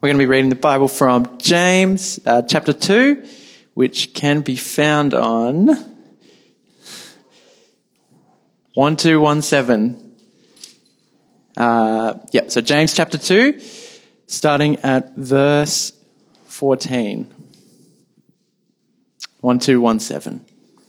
We're going to be reading the Bible from James chapter 2, which can be found on 1217. So James chapter 2, starting at verse 14. 1217.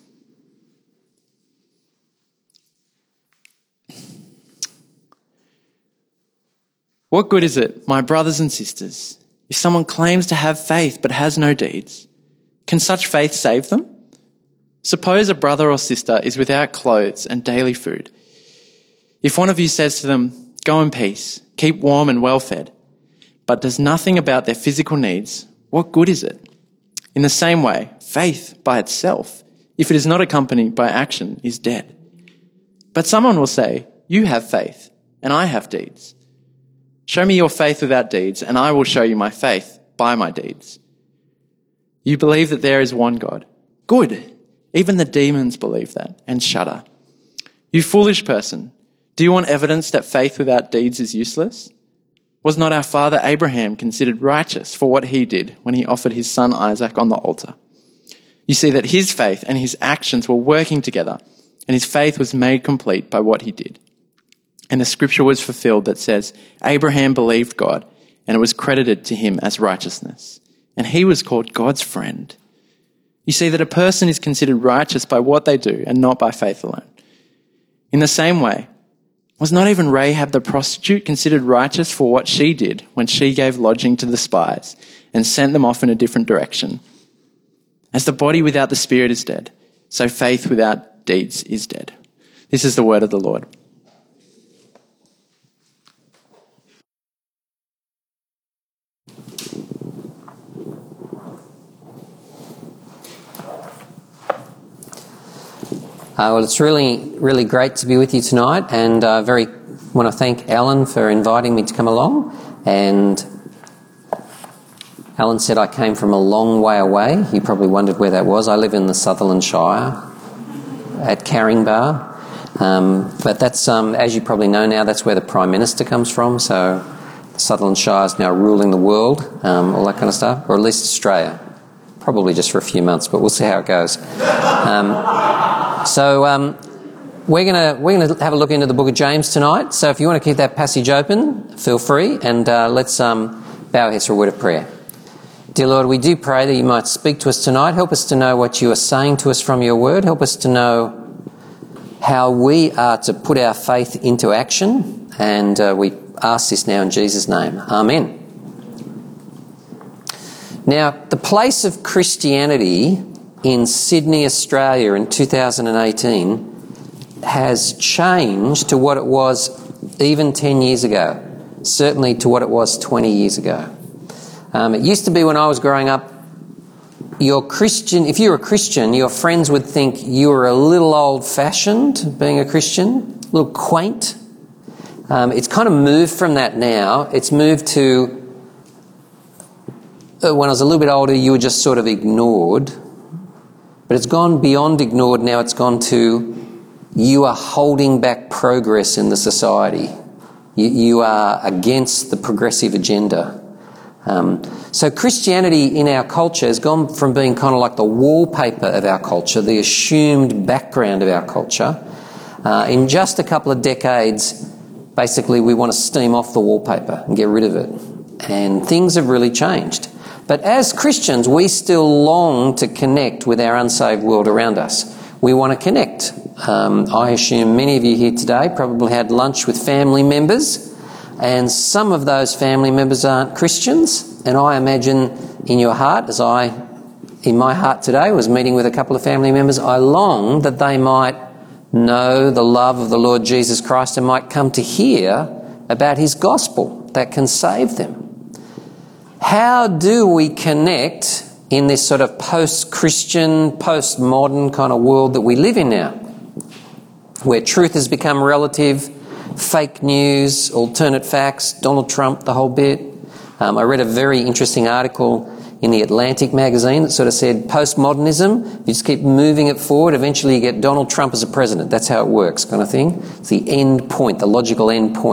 What good is it, my brothers and sisters, if someone claims to have faith but has no deeds? Can such faith save them? Suppose a brother or sister is without clothes and daily food. If one of you says to them, "Go in peace, keep warm and well fed," but does nothing about their physical needs, what good is it? In the same way, faith by itself, if it is not accompanied by action, is dead. But someone will say, "You have faith, and I have deeds. Show me your faith without deeds, and I will show you my faith by my deeds." You believe that there is one God. Good. Even the demons believe that and shudder. You foolish person, do you want evidence that faith without deeds is useless? Was not our father Abraham considered righteous for what he did when he offered his son Isaac on the altar? You see that his faith and his actions were working together, and his faith was made complete by what he did. And the scripture was fulfilled that says, Abraham believed God, and it was credited to him as righteousness. And he was called God's friend. You see that a person is considered righteous by what they do and not by faith alone. In the same way, was not even Rahab the prostitute considered righteous for what she did when she gave lodging to the spies and sent them off in a different direction? As the body without the spirit is dead, so faith without deeds is dead. This is the word of the Lord. Well, it's really great to be with you tonight, and want to thank Alan for inviting me to come along. And Alan said I came from a long way away. He probably wondered where that was. I live in the Sutherland Shire at Caringbah. But that's, as you probably know now, that's where the Prime Minister comes from. So Sutherland Shire is now ruling the world, all that kind of stuff, or at least Australia. Probably just for a few months, but we'll see how it goes. So we're gonna have a look into the book of James tonight. So if you want to keep that passage open, feel free, and let's bow our heads for a word of prayer. Dear Lord, we do pray that you might speak to us tonight. Help us to know what you are saying to us from your word. Help us to know how we are to put our faith into action. And we ask this now in Jesus' name. Amen. Now, the place of Christianity in Sydney, Australia in 2018 has changed to what it was even 10 years ago, certainly to what it was 20 years ago. It used to be when I was growing up, if you were a Christian, your friends would think you were a little old-fashioned being a Christian, a little quaint. It's kind of moved from that now. It's moved to, when I was a little bit older, you were just sort of ignored. But it's gone beyond ignored now. It's gone to, you are holding back progress in the society. You are against the progressive agenda. So Christianity in our culture has gone from being kind of like the wallpaper of our culture, the assumed background of our culture. In just a couple of decades, basically we want to steam off the wallpaper and get rid of it. And things have really changed. But as Christians, we still long to connect with our unsaved world around us. We want to connect. I assume many of you here today probably had lunch with family members, and some of those family members aren't Christians. And I imagine in your heart, in my heart today, was meeting with a couple of family members, I long that they might know the love of the Lord Jesus Christ and might come to hear about his gospel that can save them. How do we connect in this sort of post-Christian, post-modern kind of world that we live in now, where truth has become relative, fake news, alternate facts, Donald Trump, the whole bit? I read a very interesting article in the Atlantic magazine that sort of said postmodernism, you just keep moving it forward, eventually you get Donald Trump as a president. That's how it works, kind of thing. It's the end point, the logical end point.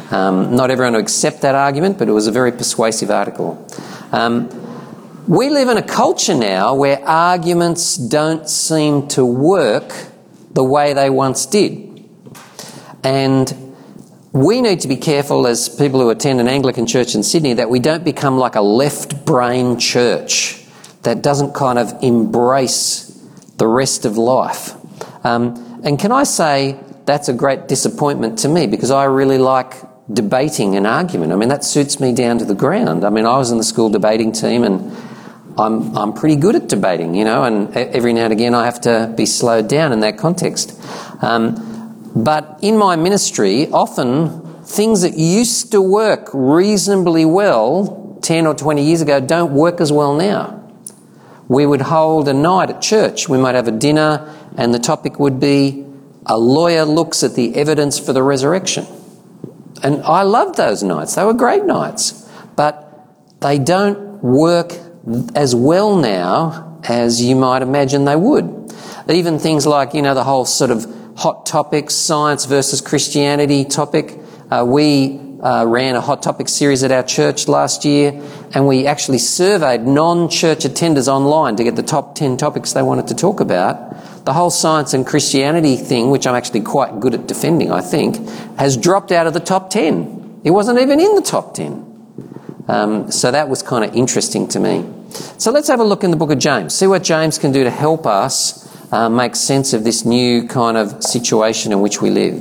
Not everyone will accept that argument, but it was a very persuasive article. We live in a culture now where arguments don't seem to work the way they once did. And we need to be careful as people who attend an Anglican church in Sydney that we don't become like a left-brain church that doesn't kind of embrace the rest of life. And can I say that's a great disappointment to me, because I really like debating and argument. I mean, that suits me down to the ground. I mean, I was in the school debating team, and I'm pretty good at debating, you know, and every now and again I have to be slowed down in that context. But in my ministry, often things that used to work reasonably well 10 or 20 years ago don't work as well now. We would hold a night at church. We might have a dinner, and the topic would be a lawyer looks at the evidence for the resurrection. And I loved those nights. They were great nights. But they don't work as well now as you might imagine they would. Even things like, you know, the whole sort of hot topics, science versus Christianity topic. We ran a hot topic series at our church last year, and we actually surveyed non-church attenders online to get the top 10 topics they wanted to talk about. The whole science and Christianity thing, which I'm actually quite good at defending, I think, has dropped out of the top 10. It wasn't even in the top 10. So that was kind of interesting to me. So let's have a look in the book of James, see what James can do to help us make sense of this new kind of situation in which we live.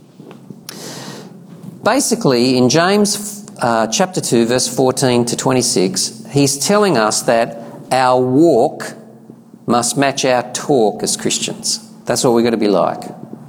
Basically, in James chapter 2, verse 14 to 26, he's telling us that our walk must match our talk as Christians. That's what we've got to be like.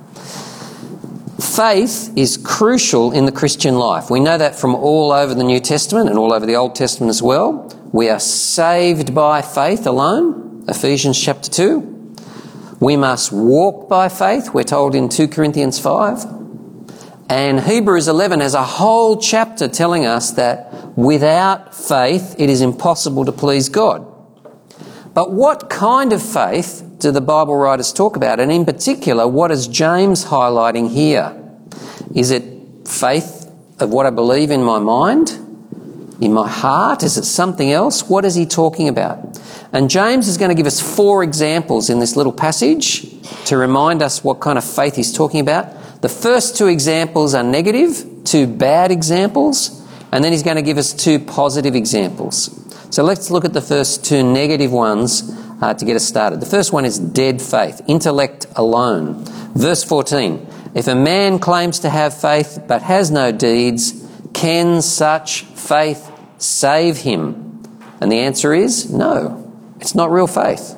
Faith is crucial in the Christian life. We know that from all over the New Testament and all over the Old Testament as well. We are saved by faith alone, Ephesians chapter 2. We must walk by faith, we're told in 2 Corinthians 5. And Hebrews 11 has a whole chapter telling us that without faith it is impossible to please God. But what kind of faith do the Bible writers talk about? And in particular, what is James highlighting here? Is it faith of what I believe in my mind? In my heart? Is it something else? What is he talking about? And James is going to give us 4 examples in this little passage to remind us what kind of faith he's talking about. The first 2 examples are negative, 2 bad examples, and then he's going to give us 2 positive examples. So let's look at the first 2 negative ones to get us started. The first one is dead faith, intellect alone. Verse 14, if a man claims to have faith but has no deeds, can such faith save him? And the answer is no, it's not real faith.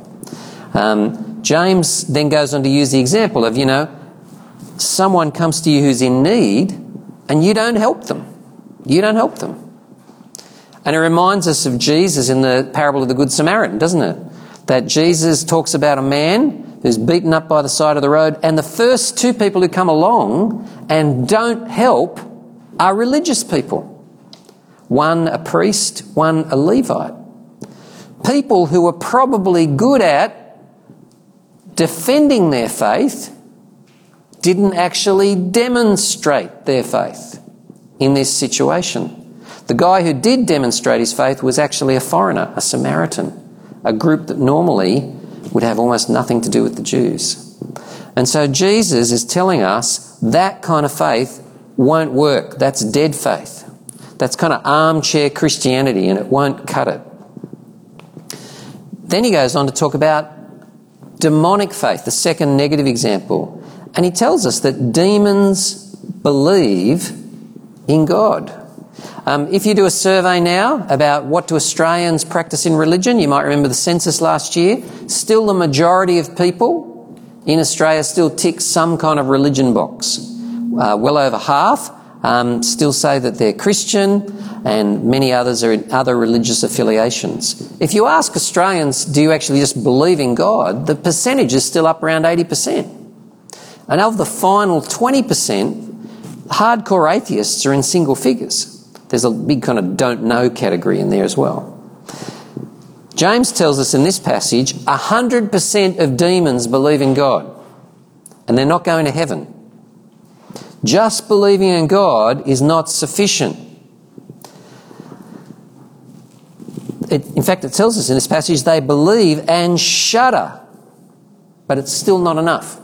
James then goes on to use the example of, someone comes to you who's in need and you don't help them. You don't help them. And it reminds us of Jesus in the parable of the Good Samaritan, doesn't it? That Jesus talks about a man who's beaten up by the side of the road, and the first 2 people who come along and don't help are religious people. One a priest, one a Levite. People who are probably good at defending their faith didn't actually demonstrate their faith in this situation. The guy who did demonstrate his faith was actually a foreigner, a Samaritan, a group that normally would have almost nothing to do with the Jews. And so Jesus is telling us that kind of faith won't work. That's dead faith. That's kind of armchair Christianity, and it won't cut it. Then he goes on to talk about demonic faith, the second negative example. And he tells us that demons believe in God. If you do a survey now about what do Australians practice in religion, you might remember the census last year, still the majority of people in Australia still tick some kind of religion box. Well over half still say that they're Christian, and many others are in other religious affiliations. If you ask Australians, do you actually just believe in God, the percentage is still up around 80%. And of the final 20%, hardcore atheists are in single figures. There's a big kind of don't know category in there as well. James tells us in this passage 100% of demons believe in God, and they're not going to heaven. Just believing in God is not sufficient. In fact, it tells us in this passage they believe and shudder, but it's still not enough.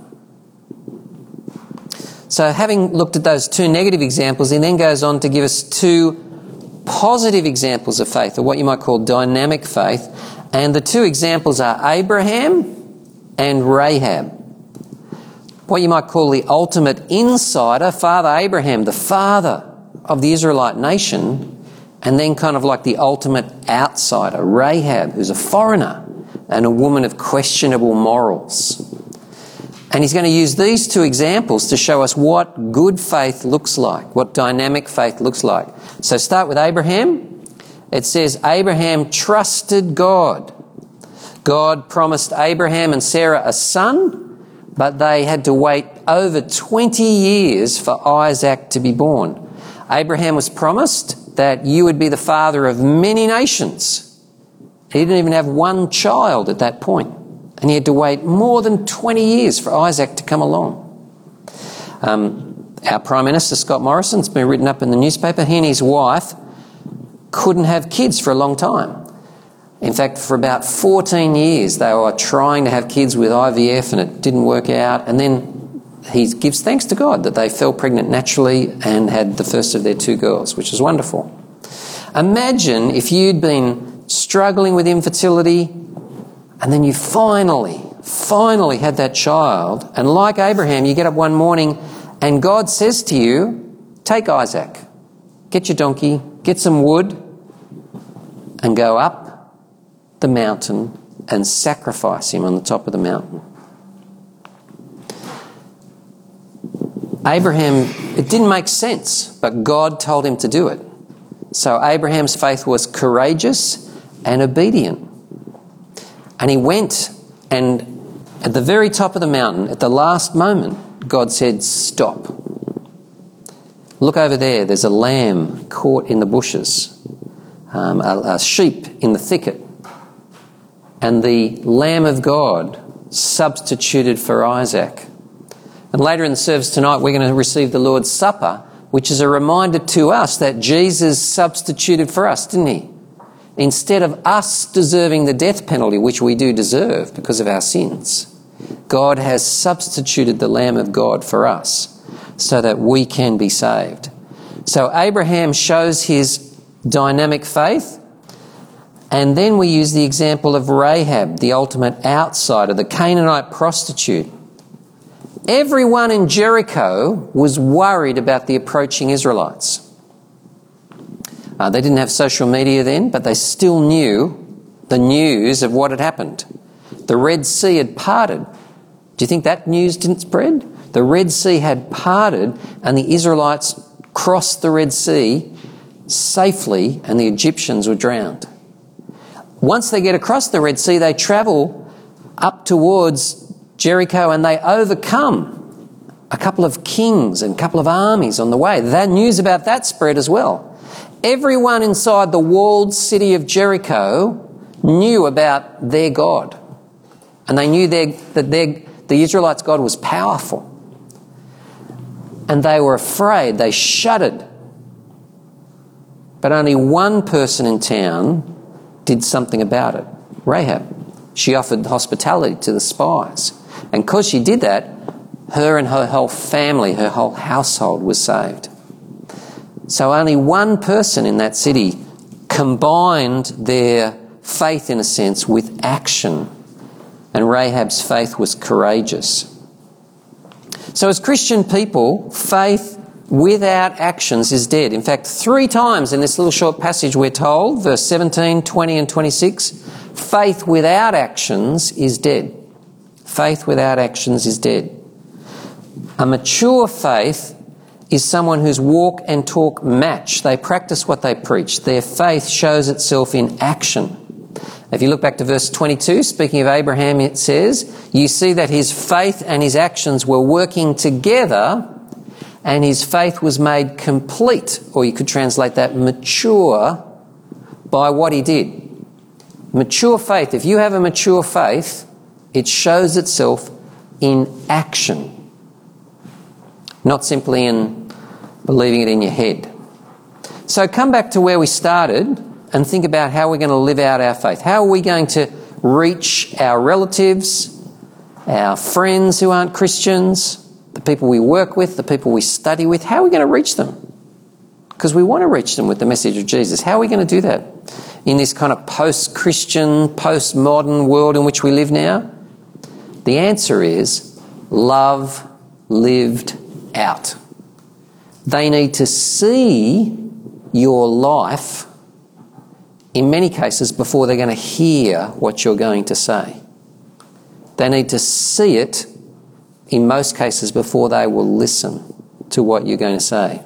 So having looked at those two negative examples, he then goes on to give us two positive examples of faith, or what you might call dynamic faith. And the two examples are Abraham and Rahab. What you might call the ultimate insider, Father Abraham, the father of the Israelite nation, and then kind of like the ultimate outsider, Rahab, who's a foreigner and a woman of questionable morals. And he's going to use these two examples to show us what good faith looks like, what dynamic faith looks like. So start with Abraham. It says Abraham trusted God. God promised Abraham and Sarah a son, but they had to wait over 20 years for Isaac to be born. Abraham was promised that you would be the father of many nations. He didn't even have one child at that point. And he had to wait more than 20 years for Isaac to come along. Our Prime Minister, Scott Morrison, it's been written up in the newspaper, he and his wife couldn't have kids for a long time. In fact, for about 14 years, they were trying to have kids with IVF and it didn't work out. And then he gives thanks to God that they fell pregnant naturally and had the first of their two girls, which is wonderful. Imagine if you'd been struggling with infertility and then you finally had that child, and like Abraham, you get up one morning and God says to you, take Isaac, get your donkey, get some wood and go up the mountain and sacrifice him on the top of the mountain. Abraham, it didn't make sense, but God told him to do it. So Abraham's faith was courageous and obedient. And he went, and at the very top of the mountain, at the last moment, God said, stop. Look over there, there's a lamb caught in the bushes, a sheep in the thicket. And the Lamb of God substituted for Isaac. And later in the service tonight, we're going to receive the Lord's Supper, which is a reminder to us that Jesus substituted for us, didn't he? Instead of us deserving the death penalty, which we do deserve because of our sins, God has substituted the Lamb of God for us so that we can be saved. So Abraham shows his dynamic faith, and then we use the example of Rahab, the ultimate outsider, the Canaanite prostitute. Everyone in Jericho was worried about the approaching Israelites. They didn't have social media then, but they still knew the news of what had happened. The Red Sea had parted. Do you think that news didn't spread? The Red Sea had parted and the Israelites crossed the Red Sea safely and the Egyptians were drowned. Once they get across the Red Sea, they travel up towards Jericho and they overcome a couple of kings and a couple of armies on the way. That news about that spread as well. Everyone inside the walled city of Jericho knew about their God. And they knew that the Israelites' God was powerful. And they were afraid, they shuddered. But only one person in town did something about it, Rahab. She offered hospitality to the spies. And because she did that, her and her whole family, her whole household was saved. So only one person in that city combined their faith, in a sense, with action. And Rahab's faith was courageous. So as Christian people, faith without actions is dead. In fact, 3 times in this little short passage we're told, verse 17, 20 and 26, faith without actions is dead. Faith without actions is dead. A mature faith is someone whose walk and talk match. They practice what they preach. Their faith shows itself in action. If you look back to verse 22, speaking of Abraham, it says, you see that his faith and his actions were working together and his faith was made complete, or you could translate that mature, by what he did. Mature faith, if you have a mature faith, it shows itself in action. not simply in believing it in your head. So come back to where we started and think about how we're going to live out our faith. How are we going to reach our relatives, our friends who aren't Christians, the people we work with, the people we study with? How are we going to reach them? Because we want to reach them with the message of Jesus. How are we going to do that in this kind of post-Christian, post-modern world in which we live now? The answer is love lived out. They need to see your life, in many cases, before they're going to hear what you're going to say. They need to see it, in most cases, before they will listen to what you're going to say.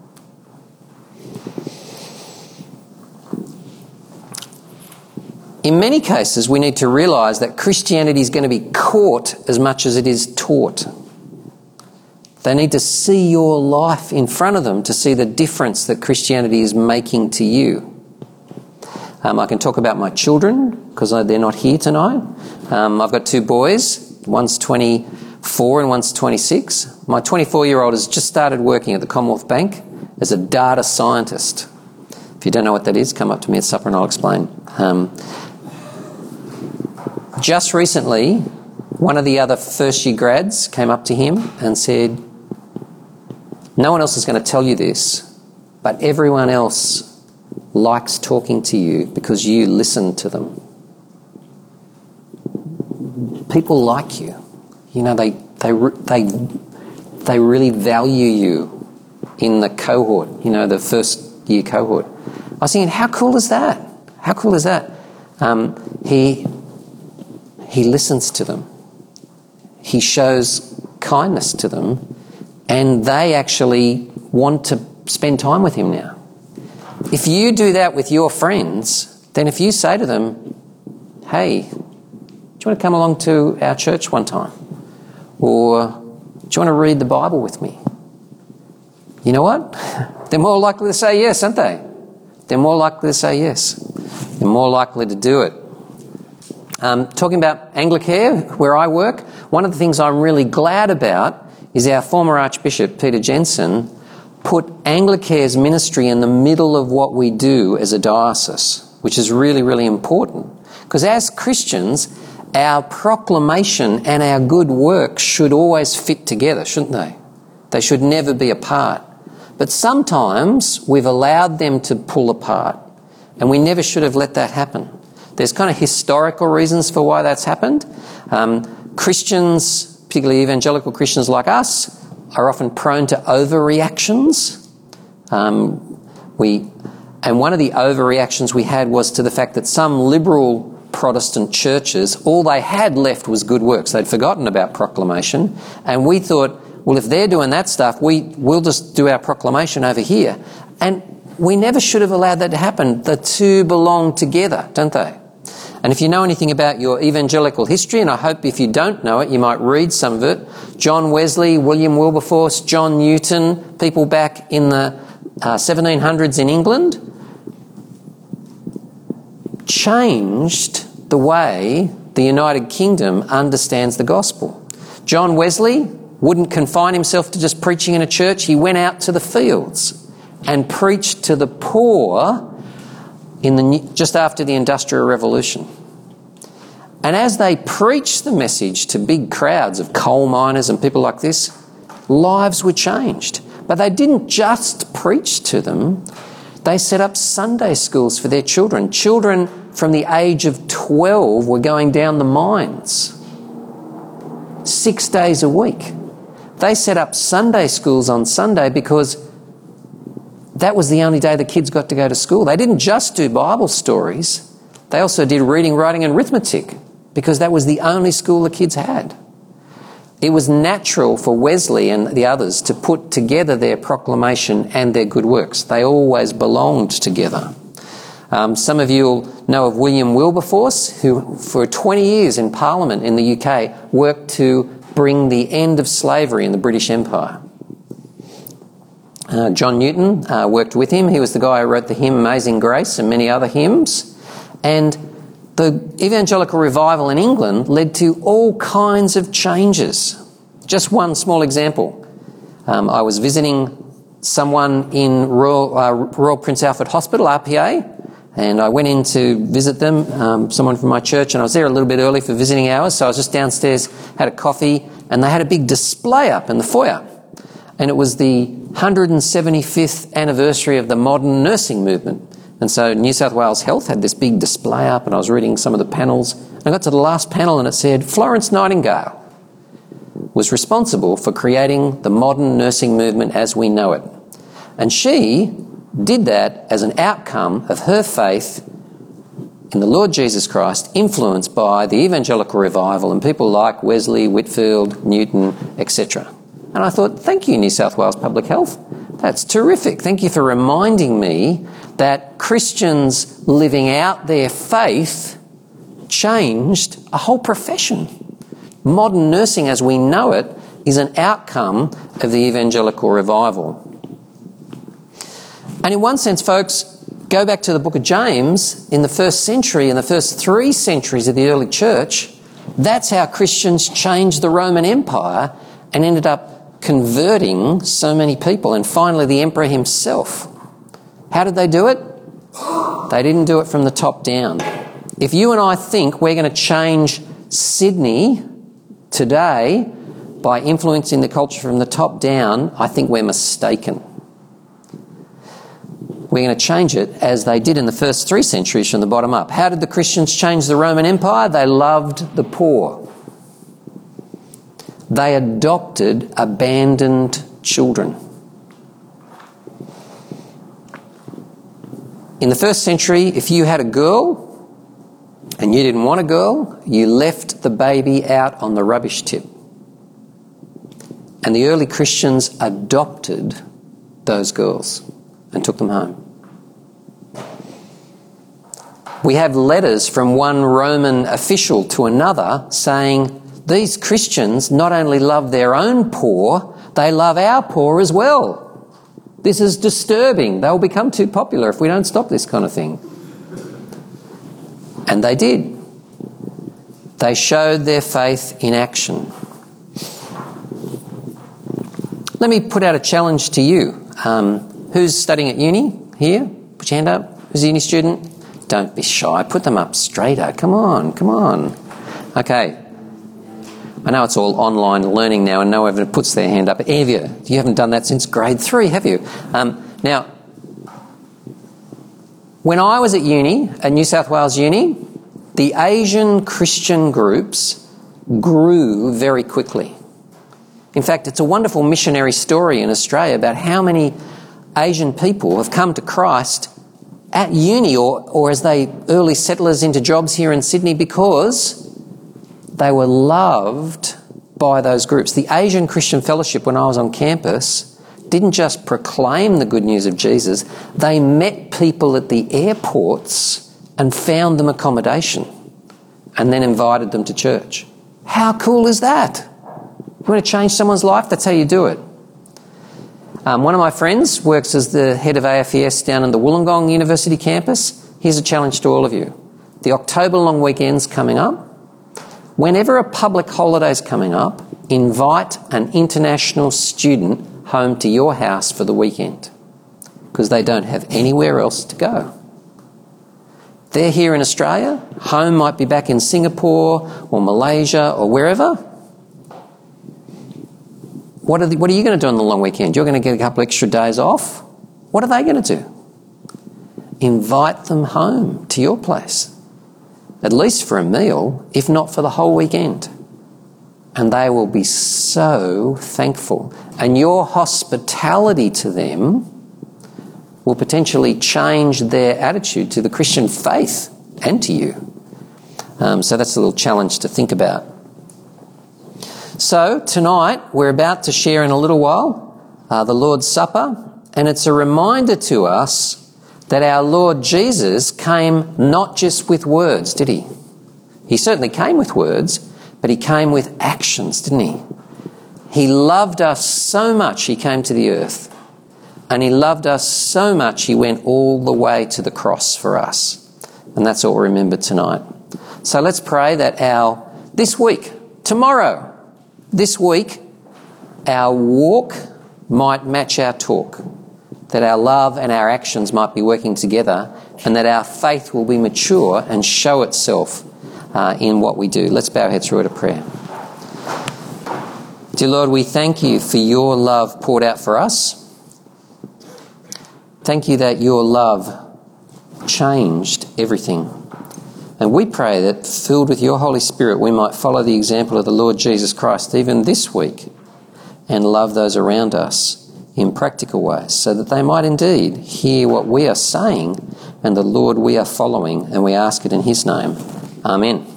In many cases, we need to realise that Christianity is going to be caught as much as it is taught. They need to see your life in front of them to see the difference that Christianity is making to you. I can talk about my children because they're not here tonight. I've got two boys. One's 24 and one's 26. My 24-year-old has just started working at the Commonwealth Bank as a data scientist. If you don't know what that is, come up to me at supper and I'll explain. Just recently, one of the other first-year grads came up to him and said, "No one else is going to tell you this, but everyone else likes talking to you because you listen to them. People like you. You know, they really value you in the cohort, you know, the first-year cohort." I was thinking, how cool is that? How cool is that? He listens to them. He shows kindness to them, and they actually want to spend time with him now. If you do that with your friends, then if you say to them, "Hey, do you want to come along to our church one time?" Or, "Do you want to read the Bible with me?" You know what? They're more likely to say yes, aren't they? They're more likely to say yes. They're more likely to do it. Talking about Anglicare, where I work, one of the things I'm really glad about is our former Archbishop, Peter Jensen, put Anglicare's ministry in the middle of what we do as a diocese, which is really, really important. Because as Christians, our proclamation and our good works should always fit together, shouldn't they? They should never be apart. But sometimes we've allowed them to pull apart, and we never should have let that happen. There's kind of historical reasons for why that's happened. Christians, particularly evangelical Christians like us, are often prone to overreactions. And one of the overreactions we had was to the fact that some liberal Protestant churches, all they had left was good works. They'd forgotten about proclamation, and we thought, well, if they're doing that stuff, we'll just do our proclamation over here. And we never should have allowed that to happen. The two belong together, don't they? And if you know anything about your evangelical history, and I hope if you don't know it, you might read some of it, John Wesley, William Wilberforce, John Newton, people back in the 1700s in England, changed the way the United Kingdom understands the gospel. John Wesley wouldn't confine himself to just preaching in a church. He went out to the fields and preached to the poor just after the Industrial Revolution. And as they preached the message to big crowds of coal miners and people like this, lives were changed. But they didn't just preach to them. They set up Sunday schools for their children. Children from the age of 12 were going down the mines 6 days a week. They set up Sunday schools on Sunday because that was the only day the kids got to go to school. They didn't just do Bible stories. They also did reading, writing and arithmetic because that was the only school the kids had. It was natural for Wesley and the others to put together their proclamation and their good works. They always belonged together. Some of you will know of William Wilberforce, who for 20 years in Parliament in the UK worked to bring the end of slavery in the British Empire. John Newton worked with him. He was the guy who wrote the hymn Amazing Grace and many other hymns. And the evangelical revival in England led to all kinds of changes. Just one small example. I was visiting someone in Royal Prince Alfred Hospital, RPA, and I went in to visit them, someone from my church, and I was there a little bit early for visiting hours, so I was just downstairs, had a coffee, and they had a big display up in the foyer. And it was the 175th anniversary of the modern nursing movement. And so New South Wales Health had this big display up, and I was reading some of the panels. And I got to the last panel and it said, Florence Nightingale was responsible for creating the modern nursing movement as we know it. And she did that as an outcome of her faith in the Lord Jesus Christ, influenced by the evangelical revival and people like Wesley, Whitfield, Newton, etc. And I thought, thank you, New South Wales Public Health. That's terrific. Thank you for reminding me that Christians living out their faith changed a whole profession. Modern nursing as we know it is an outcome of the evangelical revival. And in one sense, folks, go back to the book of James, in the first century, in the first 3 centuries of the early church, that's how Christians changed the Roman Empire and ended up converting so many people, and finally the emperor himself. How did they do it? They didn't do it from the top down. If you and I think we're going to change Sydney today by influencing the culture from the top down, I think we're mistaken. We're going to change it as they did in the first 3 centuries from the bottom up. How did the Christians change the Roman Empire? They loved the poor. They adopted abandoned children. In the first century, if you had a girl and you didn't want a girl, you left the baby out on the rubbish tip. And the early Christians adopted those girls and took them home. We have letters from one Roman official to another saying these Christians not only love their own poor, they love our poor as well. This is disturbing. They'll become too popular if we don't stop this kind of thing. And they did. They showed their faith in action. Let me put out a challenge to you. Who's studying at uni here? Put your hand up. Who's a uni student? Don't be shy. Put them up straighter. Come on. Okay. I know it's all online learning now and no one puts their hand up. Evia, you haven't done that since grade 3, have you? Now, when I was at uni, at New South Wales Uni, the Asian Christian groups grew very quickly. In fact, it's a wonderful missionary story in Australia about how many Asian people have come to Christ at uni or as they early settlers into jobs here in Sydney because they were loved by those groups. The Asian Christian Fellowship, when I was on campus, didn't just proclaim the good news of Jesus, they met people at the airports and found them accommodation and then invited them to church. How cool is that? You want to change someone's life? That's how you do it. One of my friends works as the head of AFES down in the Wollongong University campus. Here's a challenge to all of you. The October long weekend's coming up. Whenever a public holiday's coming up, invite an international student home to your house for the weekend because they don't have anywhere else to go. They're here in Australia. Home might be back in Singapore or Malaysia or wherever. What are you going to do on the long weekend? You're going to get a couple extra days off. What are they going to do? Invite them home to your place. At least for a meal, if not for the whole weekend. And they will be so thankful. And your hospitality to them will potentially change their attitude to the Christian faith and to you. So that's a little challenge to think about. So tonight, we're about to share in a little while the Lord's Supper. And it's a reminder to us that our Lord Jesus came not just with words, did he? He certainly came with words, but he came with actions, didn't he? He loved us so much he came to the earth. And he loved us so much he went all the way to the cross for us. And that's what we remember tonight. So let's pray that this week, our walk might match our talk, that our love and our actions might be working together, and that our faith will be mature and show itself in what we do. Let's bow our heads through it a prayer. Dear Lord, we thank you for your love poured out for us. Thank you that your love changed everything. And we pray that, filled with your Holy Spirit, we might follow the example of the Lord Jesus Christ even this week and love those around us in practical ways, so that they might indeed hear what we are saying and the Lord we are following, and we ask it in his name. Amen.